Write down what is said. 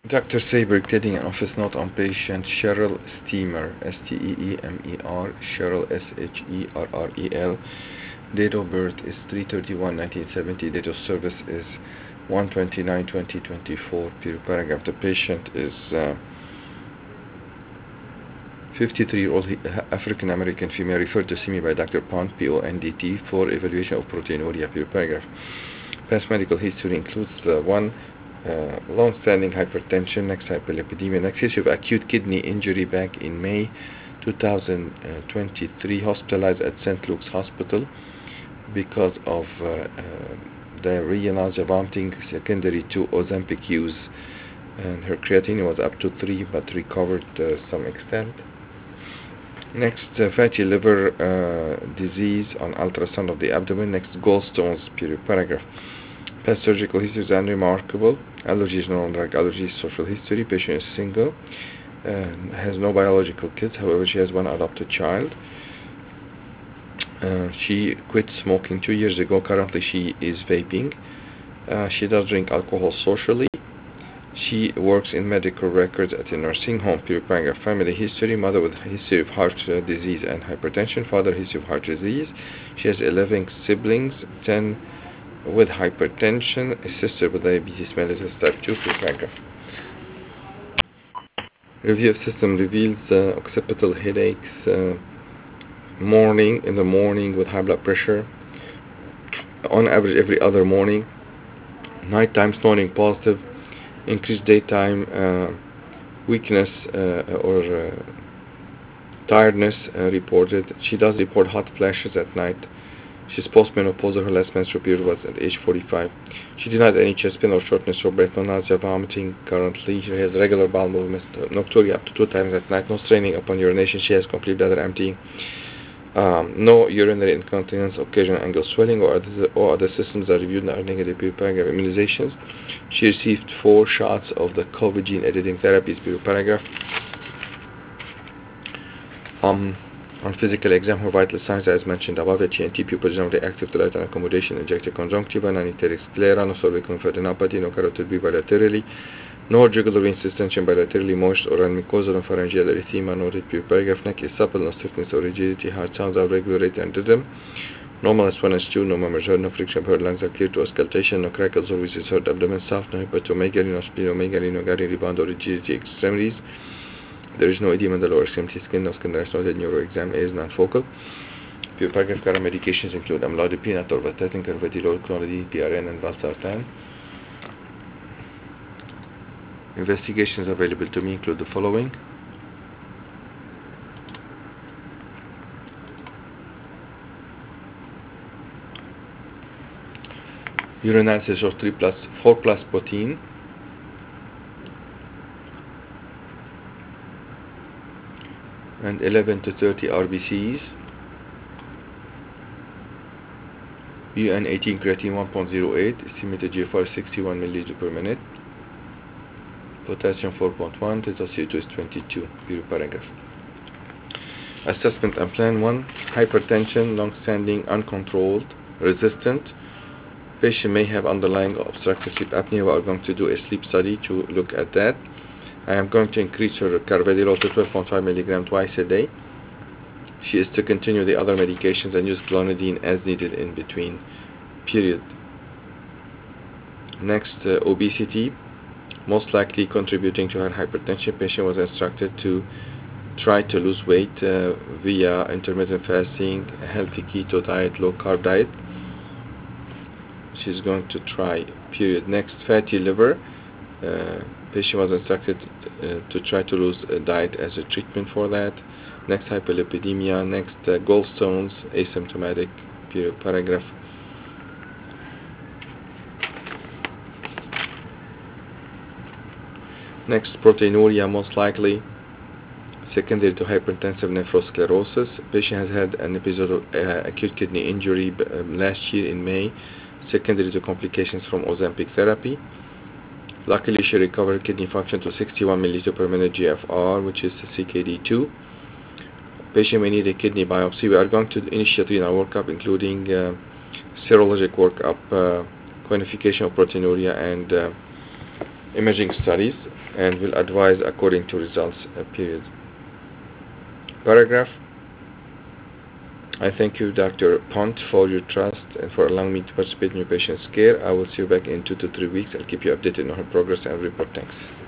Dr. Saber getting an office note on patient Cheryl Steemer, Steemer, Cheryl Sherrel. Date of birth is 3/31/1970. Date of service is 1/29/2024. Period. Paragraph. The patient is 53-year-old African American female, referred to see me by Dr. Pond, PONDT, for evaluation of proteinuria. Period. Paragraph. Past medical history includes one, long-standing hypertension, next hyperlipidemia, next history of acute kidney injury back in May 2023, hospitalized at St. Luke's Hospital because of diarrhea, nausea, vomiting, secondary to Ozempic use, and her creatinine was up to 3 but recovered some extent. Next, fatty liver disease on ultrasound of the abdomen. Next, gallstones. Period. Paragraph. Past surgical history is unremarkable. Allergies, non-drug allergies. Social history. Patient is single. Has no biological kids. However, she has one adopted child. She quit smoking 2 years ago. Currently, she is vaping. She does drink alcohol socially. She works in medical records at a nursing home. Period. Paragraph. Family history: mother with history of heart disease and hypertension. Father history of heart disease. She has 11 siblings, 10 with hypertension. A sister with diabetes mellitus type 2. Period. Paragraph. Review of system reveals occipital headaches, in the morning with high blood pressure, on average every other morning. Nighttime snoring positive. Increased daytime weakness or tiredness reported. She does report hot flashes at night. She's postmenopausal. Her last menstrual period was at age 45. She denied any chest pain or shortness or breath, no nausea, vomiting. Currently, she has regular bowel movements, nocturia up to 2 times at night, no straining upon urination. She has complete bladder emptying. No urinary incontinence, occasional angle swelling, or other systems are reviewed and are negative. Period. Paragraph. Immunizations: she received 4 shots of the COVID gene editing therapies. Period. Paragraph. On physical exam, her vital signs as mentioned above: a TNT, pupil generally active to light and accommodation, injected conjunctiva, non-icteric sclera, no cervical lymphadenopathy, no carotid B bilaterally, no jugular vein distension bilaterally moist, oral mucosal and pharyngeal erythema noted. Period. Paragraph. Neck is supple, no stiffness or rigidity, heart sounds are regular rate and rhythm, normal S1, S2, no murmurs heard, no friction heard, lungs are clear to auscultation, no crackles or wheezes heard, abdomen soft, no hepatomegaly, no splenomegaly, no gary rebound or rigidity extremities. There is no edema in the lower extremity skin, no skin rash noted. Neuro exam is non-focal. Period. Paragraph. Current medications include amlodipine, atorvastatin, carvedilol, clonidine, PRN, and valsartan. Investigations available to me include the following: urinalysis of 4+ protein, and 11 to 30 RBCs, UN 18 creatine 1.08, estimated GFR 61 milliliters per minute, potassium 4.1, total CO2 is 22. Period. Paragraph. Assessment and plan: 1. Hypertension, long-standing, uncontrolled, resistant. Patient may have underlying obstructive sleep apnea. We are going to do a sleep study to look at that. I am going to increase her carvedilol to 12.5 milligram twice a day. She is to continue the other medications and use clonidine as needed in between. Period. Next, obesity, most likely contributing to her hypertension. Patient was instructed to try to lose weight via intermittent fasting, a healthy keto diet, low carb diet. She's going to try. Period. Next, fatty liver. Patient was instructed to try to lose a diet as a treatment for that. Next, hyperlipidemia. Next, gallstones, asymptomatic. Period. Paragraph. Next, proteinuria, most likely secondary to hypertensive nephrosclerosis. Patient has had an episode of acute kidney injury last year in May, secondary to complications from Ozempic therapy. Luckily, she recovered kidney function to 61 milliliters per minute GFR, which is CKD2. Patient may need a kidney biopsy. We are going to initiate renal workup, including serologic workup, quantification of proteinuria, and imaging studies and will advise according to results. Period. Paragraph. I thank you, Dr. Pont, for your trust and for allowing me to participate in your patient's care. I will see you back in 2 to 3 weeks. I'll keep you updated on her progress and report. Thanks.